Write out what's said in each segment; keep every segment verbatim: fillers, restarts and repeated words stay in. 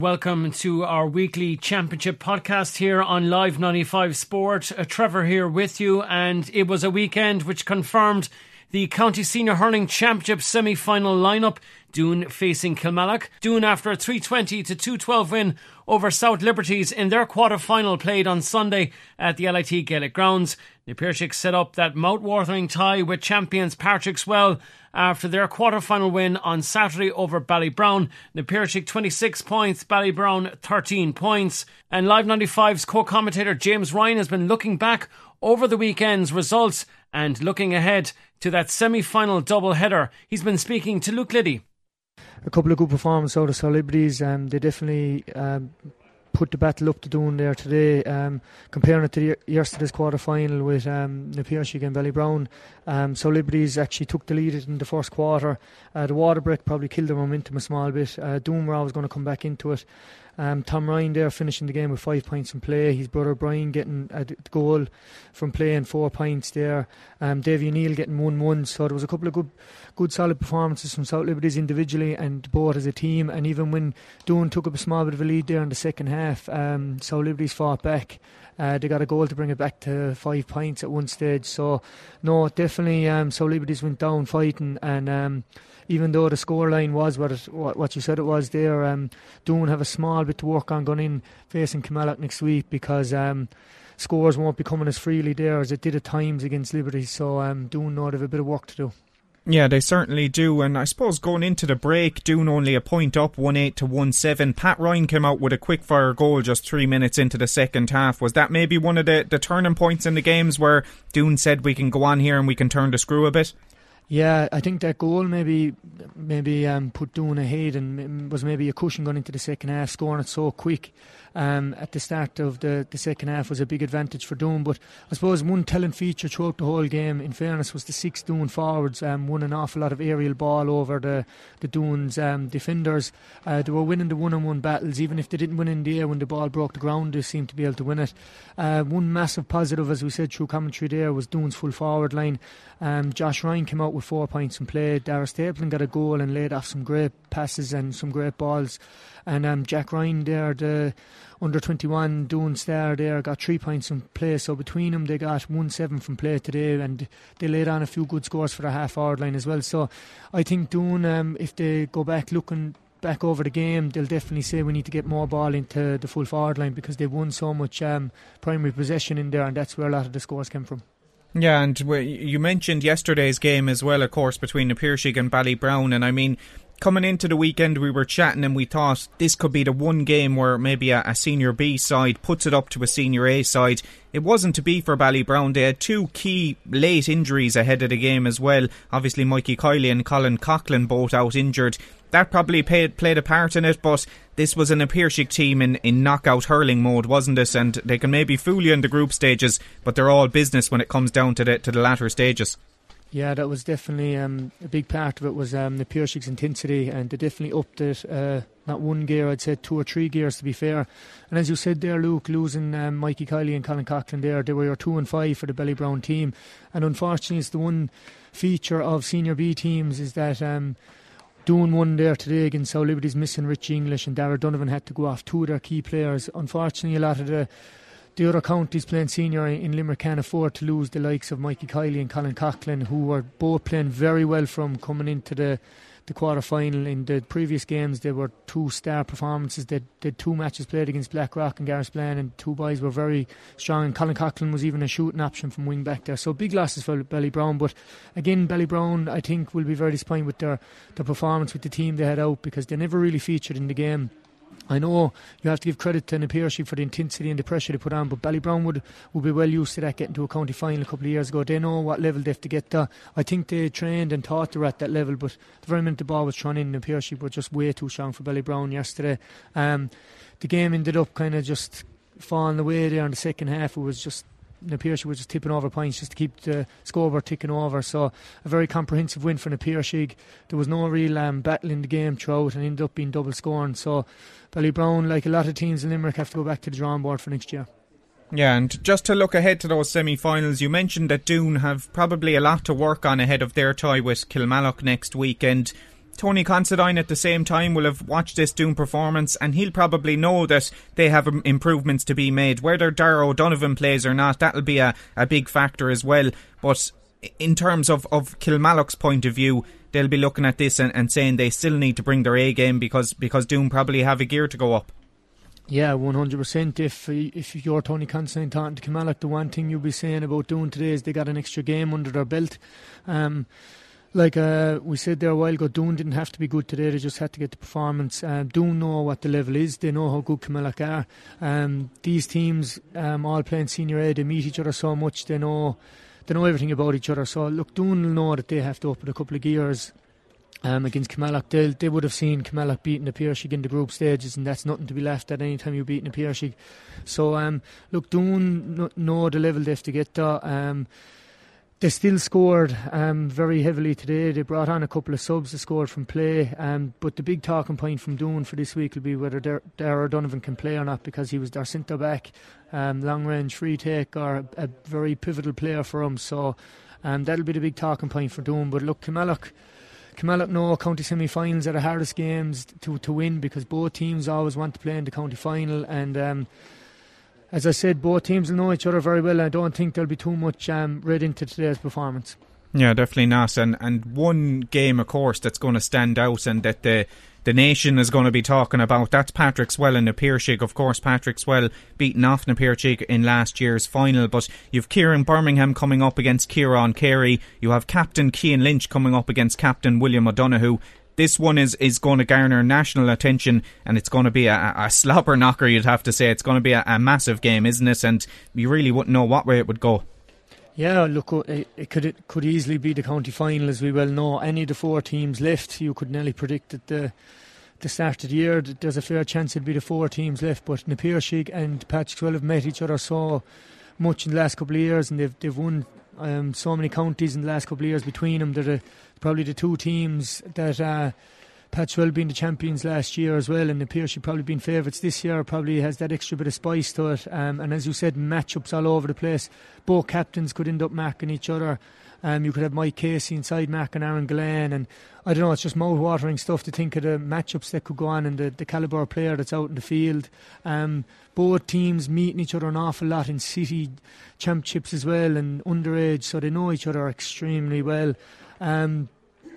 Welcome to our weekly championship podcast here on Live ninety-five Sport. Uh, Trevor here with you, and it was a weekend which confirmed the County Senior Hurling Championship semi-final lineup. Doon facing Kilmallock. Doon, after a three twenty to two twelve win over South Liberties in their quarter-final played on Sunday at the L I T Gaelic Grounds. The Piarsaigh set up that mouth-watering tie with champions Patrick's Well after their quarter-final win on Saturday over Ballybrown. The Piarsaigh twenty-six points, Ballybrown thirteen points. And Live ninety-five's co-commentator James Ryan has been looking back over the weekend's results and looking ahead to that semi-final double-header. He's been speaking to Luke Liddy. A couple of good performances out of South Liberties. Um, they definitely um, put the battle up to Doon there today. Um, comparing it to the, yesterday's quarter final with um, the Piarsaigh and Ballybrown, um, South Liberties actually took the lead in the first quarter. Uh, the water break probably killed the momentum a small bit. Uh, Doon were always going to come back into it. Um, Tom Ryan there finishing the game with five points in play. His brother Brian getting a goal from play and four points there. Um, Davy O'Neill getting one one. So there was a couple of good, good solid performances from South Liberties individually and both as a team. And even when Doon took up a small bit of a lead there in the second half, um, South Liberties fought back. Uh, they got a goal to bring it back to five points at one stage. So no, definitely um, South Liberties went down fighting, and um, even though the scoreline was what, it, what what you said it was there, um, Doon have a small bit to work on going in facing Kilmallock next week, because um, scores won't be coming as freely there as it did at times against Liberty. So um, Doon know they have a bit of work to do. Yeah, they certainly do, and I suppose going into the break, Doon only a point up, one eight to one seven. Pat Ryan came out with a quick-fire goal just three minutes into the second half. Was that maybe one of the, the turning points in the games where Doon said we can go on here and we can turn the screw a bit? Yeah, I think that goal maybe maybe um, put Doon ahead and was maybe a cushion going into the second half. Scoring it so quick um, at the start of the, the second half was a big advantage for Doon. But I suppose one telling feature throughout the whole game, in fairness, was the six Doon forwards um, won an awful lot of aerial ball over the, the Doon's um, defenders. Uh, they were winning the one-on-one battles. Even if they didn't win in the air when the ball broke the ground, they seemed to be able to win it. Uh, one massive positive, as we said through commentary there, was Doon's full forward line. Um, Josh Ryan came out with four points in play. Dara Stapleton got a goal and laid off some great passes and some great balls. And um, Jack Ryan there, the under twenty-one Doon star there, got three points in play. So between them they got one seven from play today, and they laid on a few good scores for the half forward line as well. So I think Doon, um, if they go back looking back over the game, they'll definitely say we need to get more ball into the full forward line, because they've won so much um, primary possession in there, and that's where a lot of the scores came from. Yeah, and you mentioned yesterday's game as well, of course, between the Piarsaigh and Ballybrown, and I mean, coming into the weekend we were chatting and we thought this could be the one game where maybe a, a Senior B side puts it up to a Senior A side. It wasn't to be for Ballybrown. They had two key late injuries ahead of the game as well. Obviously Mikey Kiley and Colin Coughlin both out injured. That probably played, played a part in it, but this was an Piarsaigh team in, in knockout hurling mode, wasn't it? And they can maybe fool you in the group stages, but they're all business when it comes down to the, to the latter stages. Yeah, that was definitely um, a big part of it, was um, the Piarsaig's intensity, and they definitely upped it, uh, not one gear, I'd say two or three gears to be fair. And as you said there, Luke, losing um, Mikey Kiley and Colin Coughlin there, they were your two and five for the Ballybrown team. And unfortunately, it's the one feature of Senior B teams is that um, Doon won there today against South Liberties, missing Richie English, and Dara Donovan had to go off two of their key players. Unfortunately, a lot of the The other counties playing senior in Limerick can't afford to lose the likes of Mikey Kiley and Colin Coughlin, who were both playing very well from coming into the, the quarter final. In the previous games, they were two star performances. They did two matches played against Blackrock and Garrisblan, and two boys were very strong. And Colin Coughlin was even a shooting option from wing back there. So big losses for Ballybrown. But again, Ballybrown, I think, will be very disappointed with their, their performance with the team they had out, because they never really featured in the game. I know you have to give credit to Piarsaigh for the intensity and the pressure they put on, but Ballybrown would, would be well used to that, getting to a county final a couple of years ago. They know what level they have to get to. I think they trained and taught they were at that level, but the very minute the ball was thrown in, Piarsaigh were just way too strong for Ballybrown yesterday. Um, the game ended up kind of just falling away there in the second half. It was just Na Piarsaigh was just tipping over points just to keep the scoreboard ticking over. So a very comprehensive win for Na Piarsaigh. There was no real um, battle in the game throughout, and ended up being double scoring. So Ballybrown, like a lot of teams in Limerick, have to go back to the drawing board for next year. Yeah, and just to look ahead to those semi-finals, you mentioned that Doon have probably a lot to work on ahead of their tie with Kilmallock next weekend. Tony Considine at the same time will have watched this Doon performance, and he'll probably know that they have improvements to be made. Whether Darragh O'Donovan plays or not, that'll be a, a big factor as well. But in terms of, of Kilmallock's point of view, they'll be looking at this and, and saying they still need to bring their A game because, because Doon probably have a gear to go up. Yeah, one hundred percent. If if you're Tony Considine talking to Kilmallock, the one thing you'll be saying about Doon today is they got an extra game under their belt. Um, like uh, we said there a while ago, Doon didn't have to be good today, they just had to get the performance. Uh, Doon know what the level is, they know how good Kilmallock are. Um, these teams um, all playing senior A, they meet each other so much, they know they know everything about each other. So look, Doon will know that they have to up it a couple of gears. Um, against Kilmallock, they they would have seen Kilmallock beating the Piershig in the group stages, and that's nothing to be laughed at any time you're beating the Piershig. So um, look, Doon know the level they have to get to. Um, they still scored um, very heavily today. They brought on a couple of subs that scored from play, um, but the big talking point from Doon for this week will be whether Darragh O'Donovan can play or not, because he was their centre back, um, long range free take, or a, a very pivotal player for them. So um, that'll be the big talking point for Doon. But look, Kilmallock Kilmallock know county semi-finals are the hardest games to, to win, because both teams always want to play in the county final, and um, as I said, both teams will know each other very well. I don't think there'll be too much um, read into today's performance. Yeah, definitely not. And and one game, of course, that's going to stand out and that the the nation is going to be talking about, that's Patrick Swell and Na Piarsaigh. Of course, Patrick Swell beaten off Na Piarsaigh in last year's final, but you've Kieran Birmingham coming up against Kieran Carey. You have Captain Cian Lynch coming up against Captain William O'Donoghue. This one is, is going to garner national attention, and it's going to be a, a slobber knocker, you'd have to say. It's going to be a, a massive game, isn't it? And you really wouldn't know what way it would go. Yeah, look, it, it could it could easily be the county final, as we well know. Any of the four teams left, you could nearly predict at the the start of the year that there's a fair chance it'd be the four teams left. But Na Piarsaigh and Patrick Swell have met each other so much in the last couple of years, and they've they've won um, so many counties in the last couple of years between them. They're the, probably the two teams that uh, Patrick Swell being the champions last year as well, and Na Piarsaigh probably been favourites this year. Probably has that extra bit of spice to it. Um, and as you said, matchups all over the place. Both captains could end up marking each other. Um, you could have Mike Casey inside marking Aaron Glenn, and I don't know, it's just mouth-watering stuff to think of the matchups that could go on and the, the calibre of player that's out in the field. Um, both teams meeting each other an awful lot in city championships as well, and underage, so they know each other extremely well. Um,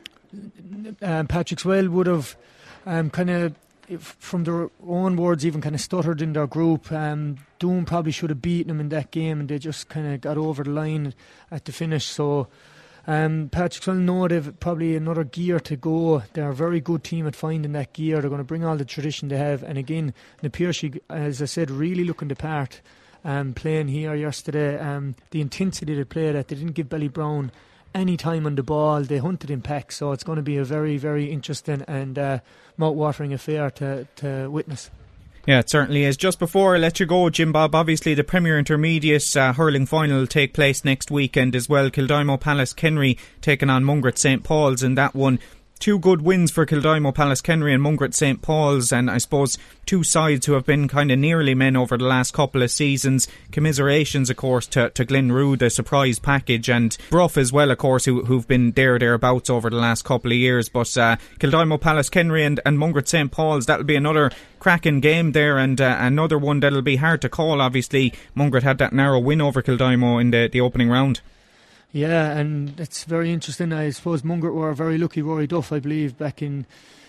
um, Patrick Swell would have um, kind of, from their own words, even kind of stuttered in their group. Um, Doon probably should have beaten them in that game, and they just kind of got over the line at the finish. So um, Patrick Swell know they've probably another gear to go. They're a very good team at finding that gear. They're going to bring all the tradition they have. And again, Na Piarsaigh, as I said, really looking the part um, playing here yesterday. Um, the intensity they played at, they didn't give Ballybrown any time on the ball. They hunted in packs, so it's going to be a very, very interesting and uh, mouth-watering affair to, to witness. Yeah, it certainly is. Just before I let you go, Jim Bob, obviously the Premier Intermediate uh, hurling final will take place next weekend as well. Kildimo Palace Kenry taking on Mungret Saint Paul's in that one. Two good wins for Kildimo Palace Kenry and Mungret Saint Paul's, and I suppose two sides who have been kind of nearly men over the last couple of seasons. Commiserations, of course, to, to Glenroe, the surprise package, and Bruff as well, of course, who, who've been there thereabouts over the last couple of years. But uh, Kildimo Palace Kenry and, and Mungret Saint Paul's, that'll be another cracking game there, and uh, another one that'll be hard to call. Obviously, Mungret had that narrow win over Kildimo in the, the opening round. Yeah, and it's very interesting. I suppose Mungret were very lucky. Rory Duff, I believe, back in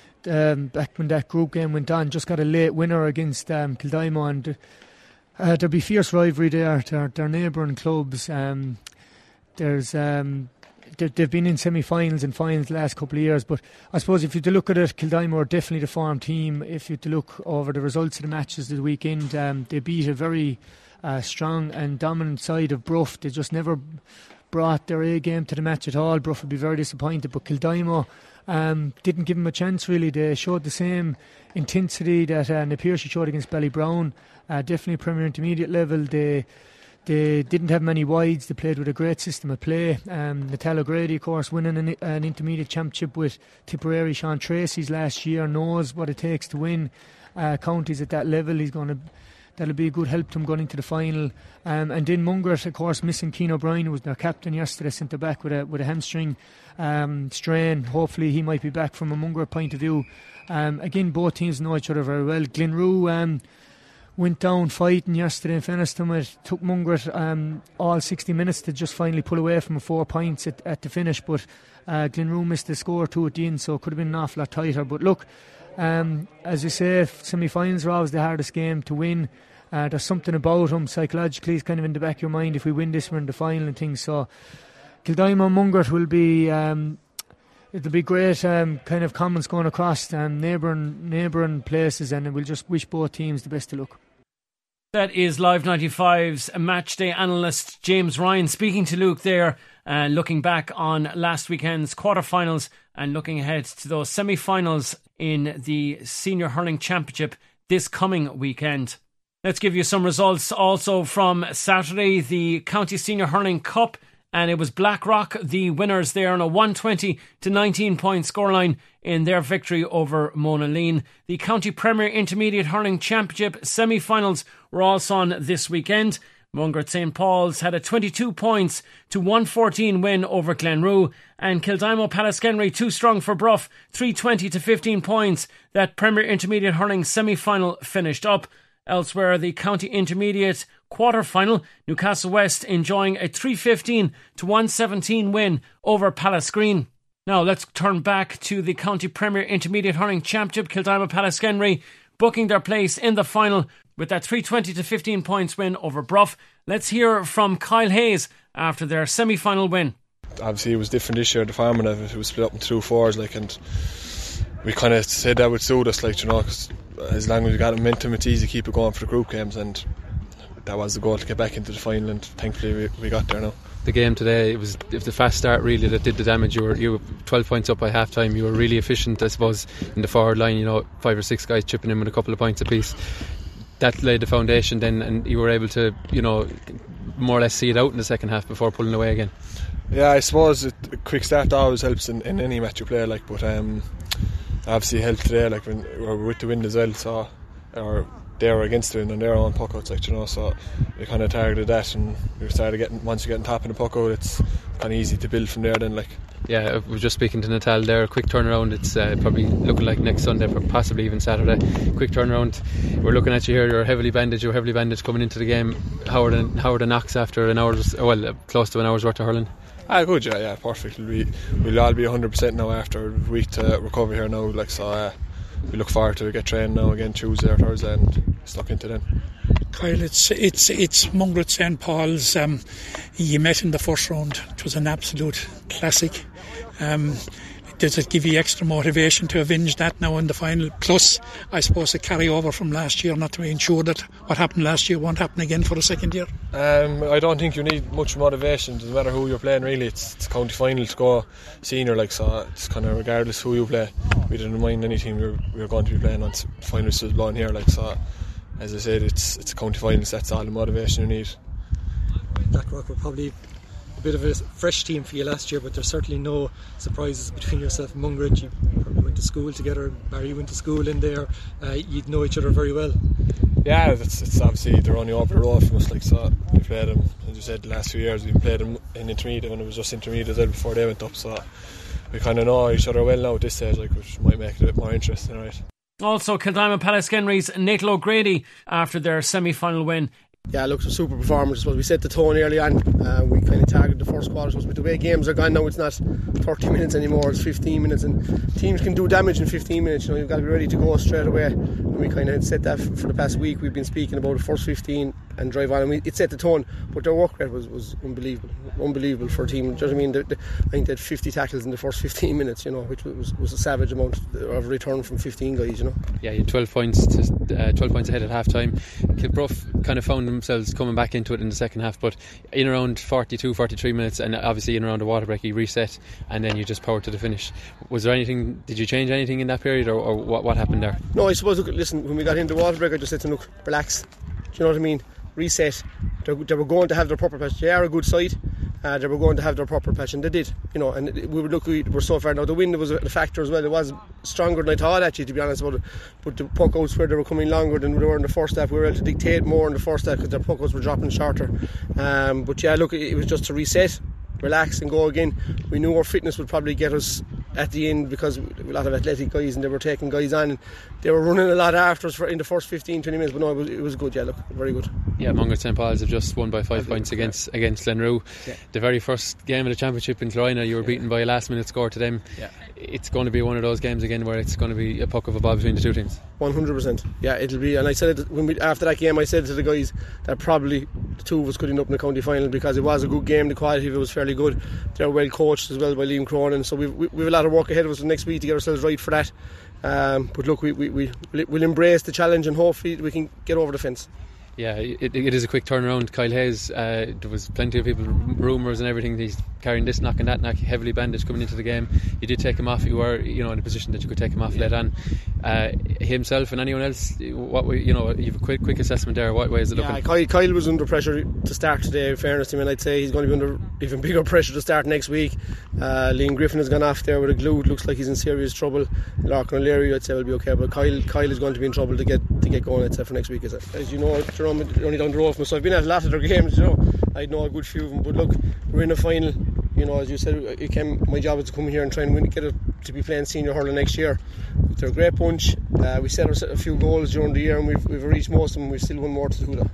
um, back when that group game went on, just got a late winner against um, Kildimo, and uh, there'll be fierce rivalry there. Their, their neighbouring clubs. Um, there's um, they've been in semi-finals and finals the last couple of years, but I suppose if you to look at it, Kildimo are definitely the form team. If you to look over the results of the matches of the weekend, um, they beat a very uh, strong and dominant side of Bruff. They just never brought their A game to the match at all. Bruff would be very disappointed, but Kildimo um, didn't give them a chance really. They showed the same intensity that uh, Na Piarsaigh showed against Ballybrown. Uh, definitely Premier Intermediate level. They they didn't have many wides. They played with a great system of play. Um, Natal O'Grady, of course, winning an, an intermediate championship with Tipperary. Sean Tracy's last year, knows what it takes to win uh, counties at that level. He's going to that'll be a good help to them going into the final. Um, and then Mungret, of course, missing Keane O'Brien, who was their captain yesterday, centre back with a with a hamstring um, strain. Hopefully he might be back from a Mungret point of view. Um, again, both teams know each other very well. Glenroe um, went down fighting yesterday in Fenniston. It took Mungret um, all sixty minutes to just finally pull away from four points at, at the finish, but uh, Glenroe missed the score two at the end, so it could have been an awful lot tighter. But look, um, as you say, semi-finals are always the hardest game to win. Uh, there's something about them psychologically, it's kind of in the back of your mind. If we win this, we're in the final and things. So Kildimo Mungret will be um, it'll be great um, kind of comments going across um, neighbouring neighbouring places, and we'll just wish both teams the best of luck. That is Live ninety-five's matchday analyst James Ryan speaking to Luke there, uh, looking back on last weekend's quarterfinals and looking ahead to those semi-finals in the Senior Hurling Championship this coming weekend. Let's give you some results also from Saturday, the County Senior Hurling Cup, and it was Blackrock the winners there on a one twenty to nineteen point scoreline in their victory over Monaleen. The County Premier Intermediate Hurling Championship semi-finals were also on this weekend. Mungret Saint Paul's had a twenty-two points to one fourteen win over Glenroe, and Kildimo Palaskennry too strong for Bruff, three twenty to fifteen points. That Premier Intermediate Hurling semi-final finished up. Elsewhere, the County Intermediate quarter-final, Newcastle West enjoying a three fifteen to one seventeen win over Pallasgreen. Now let's turn back to the County Premier Intermediate Hurling Championship. Kildimo Palaskennry booking their place in the final with that three twenty to fifteen points win over Bruff. Let's hear from Kyle Hayes after their semi-final win. Obviously it was different this year, the farming of it, it was split up in two fours, like, and we kind of said that would suit us, like, you know, cause as long as we got momentum, it's easy to keep it going for the group games, and that was the goal, to get back into the final, and thankfully we, we got there now. The game today, it was it was the fast start really that did the damage. You were you were twelve points up by half time. You were really efficient, I suppose, in the forward line. You know, five or six guys chipping in with a couple of points apiece. That laid the foundation then, and you were able to, you know, more or less see it out in the second half before pulling away again. Yeah, I suppose it, a quick start always helps in, in any match you play, like, but um, obviously it helped today, like, when we were with the wind as well, so or they were against the wind and they were on puck outs, like, you know, so we kind of targeted that, and we started getting, once you get on top of the puck out, it's kind of easy to build from there then, like. Yeah, I was just speaking to Natal there, a quick turnaround. It's uh, probably looking like next Sunday, possibly even Saturday. Quick turnaround. We're looking at you here, you're heavily bandaged, you're heavily bandaged coming into the game. How are the, how are the knocks after an hour's, well, close to an hour's worth of hurling? Ah, good, yeah, yeah, perfect. We, we'll all be one hundred percent now after a week to recover here now, like, so uh, we look forward to get trained now again Tuesday or Thursday and stuck into then. Kyle, it's it's it's Mungret Saint Paul's. Um, you met in the first round. It was an absolute classic. Um, does it give you extra motivation to avenge that now in the final? Plus, I suppose a carry over from last year, not to ensure that what happened last year won't happen again for the second year. Um, I don't think you need much motivation. Doesn't matter who you're playing really. It's, it's county final to go senior, like, so it's kind of regardless who you play. We didn't mind any team we were, we were going to be playing on. Final was blowing here, like, so. As I said, it's it's a county finals. That's all the motivation you need. Blackrock were probably a bit of a fresh team for you last year, but there's certainly no surprises between yourself and Mungret. You probably went to school together. Barry went to school in there. Uh, you'd know each other very well. Yeah, it's, it's obviously they're only over the road from us. Like, so we played them, as you said, the last few years. We played them in intermediate when it was just intermediate as well before they went up. So we kind of know each other well now at this stage, like, which might make it a bit more interesting, right? Also, Kildimo Palaskennry's Natal O'Grady after their semi-final win. Yeah, look, some super performers. Well, we set the tone early on. Uh, we kind of targeted the first quarter. But the way games are gone now, it's not thirty minutes anymore, it's fifteen minutes, and teams can do damage in fifteen minutes. You know, you've got to be ready to go straight away. And we kind of set that for the past week. We've been speaking about the first fifteen and drive on, and we, it set the tone. But their work rate was, was unbelievable, unbelievable for a team. Do you know what I mean? The, the, I think they had fifty tackles in the first fifteen minutes. You know, which was was a savage amount of return from fifteen guys. You know. Yeah, you had twelve points, to, uh, twelve points ahead at half time. Kilbruff kind of found themselves coming back into it in the second half, but in around forty-two, forty-three minutes, and obviously in around the water break, you reset, and then you just powered to the finish. Was there anything? Did you change anything in that period, or, or what, what happened there? No, I suppose. Look, listen, when we got into the water break, I just said to them, look, relax. Do you know what I mean? Reset. They, they were going to have their proper patch. They are a good side. uh, they were going to have their proper patch, and they did, you know. And we were lucky we were so far. Now the wind was a factor as well. It was stronger than I thought, actually, to be honest about it. But the puck outs where they were coming longer than they were in the first half, we were able to dictate more in the first half because their puck outs were dropping shorter. Um, but yeah, look, it was just to reset, relax and go again. We knew our fitness would probably get us at the end because a lot of athletic guys, and they were taking guys on, and they were running a lot after us for in the first fifteen to twenty minutes. But no, it was, it was good. Yeah, look, very good. Yeah, Mungret Saint Paul's have just won by five points against yeah. against Glenroe. Yeah. The very first game of the championship in Cloyna, you were yeah. beaten by a last minute score to them. Yeah. It's going to be one of those games again where it's going to be a puck of a ball between the two teams. one hundred percent. Yeah, it'll be. And I said it when we, after that game, I said to the guys that probably the two of us could end up in the county final because it was a good game. The quality of it was fairly good. They're well coached as well by Liam Cronin, so we've, we've a lot of work ahead of us next week to get ourselves right for that. Um, but look, we, we, we, we'll embrace the challenge and hopefully we can get over the fence. Yeah, it, it is a quick turnaround. Kyle Hayes, uh, there was plenty of people, rumours and everything, he's carrying this knock and that knock, heavily bandaged coming into the game. You did take him off, you were, you know, in a position that you could take him off late on. Uh, himself and anyone else, what way, you know, you have a quick quick assessment there. What way is it looking? Yeah, Kyle, Kyle was under pressure to start today, in fairness to him, and I'd say he's going to be under even bigger pressure to start next week. uh, Liam Griffin has gone off there with a glue. It looks like he's in serious trouble. Larkin O'Leary, I'd say, will be okay, but Kyle Kyle is going to be in trouble to get to get going, I'd say, for next week. As, as you know, Jerome, only down the road from us, so I've been at a lot of their games, you know. I know a good few of them, but look, we're in a final. You know, as you said, it came, my job is to come here and try and win, get it to be playing senior hurling next year. They're a great bunch. Uh, we set a few goals during the year, and we've we've reached most of them. We've still one more to do though.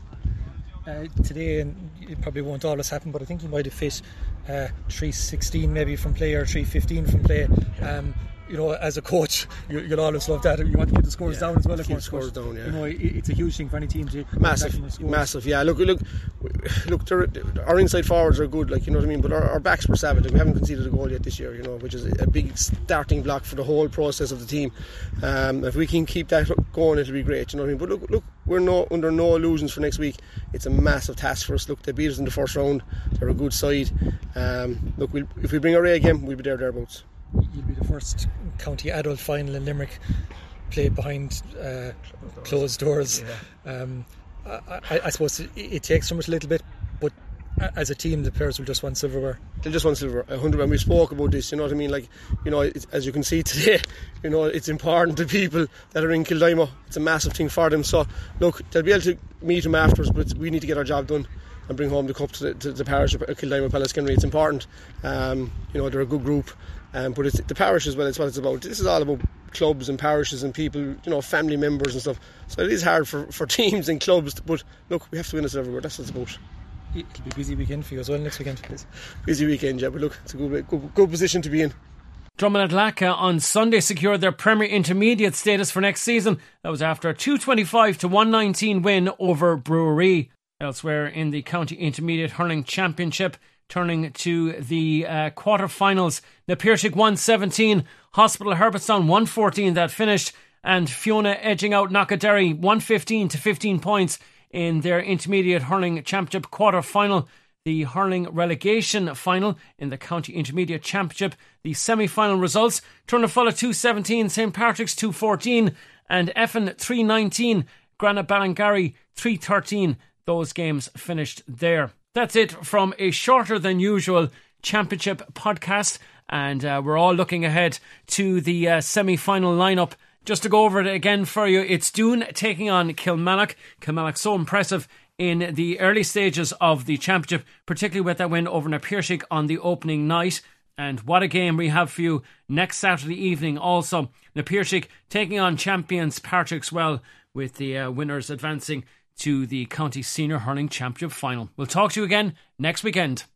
Uh, today, and it probably won't always happen, but I think you might have fit uh, three sixteen maybe from play or three fifteen from play. Um, you know, as a coach, you, you'll always love that. You want to keep the scores yeah, down as well, of keep course. Scores down, yeah. You know, it, it's a huge thing for any team to massive, massive. Yeah, look, look, look. Our inside forwards are good, like, you know what I mean. But our, our backs were savage. We haven't conceded a goal yet this year, you know, which is a big starting block for the whole process of the team. Um, if we can keep that going, it'll be great. You know what I mean. But look, look, we're no under no illusions for next week. It's a massive task for us. Look, they beat us in the first round. They're a good side. Um, look, we'll, if we bring our A game, we'll be there thereabouts. You'll be the first county adult final in Limerick played behind uh, closed doors. Yeah. Um, I, I, I suppose it, it takes from us a little bit, but as a team, the players will just want silverware. They'll just want silver, a hundred. And we spoke about this, you know what I mean. Like, you know, it's, as you can see today, you know, it's important to people that are in Kildimo. It's a massive thing for them. So, look, they'll be able to meet them afterwards, but we need to get our job done and bring home the cup to the, to the parish of Kildimo Pallaskenry. It's important. Um, you know, they're a good group. Um, but it's the parish as well. It's what it's about. This is all about clubs and parishes and people, you know, family members and stuff. So it is hard for, for teams and clubs. But look, we have to win it everywhere. That's what it's about. It'll be a busy weekend for you as well next weekend. Busy weekend, yeah. But look, it's a good, good, good position to be in. Drummond Atlaka on Sunday secured their Premier Intermediate status for next season. That was after a two twenty-five to one nineteen win over Brewery. Elsewhere in the County Intermediate Hurling Championship, turning to the uh, quarter-finals, Na Piarsaigh one seventeen, Hospital Herbertstown one fourteen that finished, and Fiona edging out Knockaderry one fifteen to fifteen points in their Intermediate Hurling Championship quarter-final. The hurling relegation final in the County Intermediate Championship, the semi-final results, Turnafulla two seventeen, Saint Patrick's two fourteen, and Effin three nineteen, Granite Ballingarry three thirteen. Those games finished there. That's it from a shorter than usual championship podcast, and uh, we're all looking ahead to the uh, semi-final lineup. Just to go over it again for you, it's Doon taking on Kilmallock. Kilmallock so impressive in the early stages of the championship, particularly with that win over Na Piarsaigh on the opening night. And what a game we have for you next Saturday evening also. Na Piarsaigh taking on champions Partickswell, with the uh, winners advancing to the County Senior Hurling Championship final. We'll talk to you again next weekend.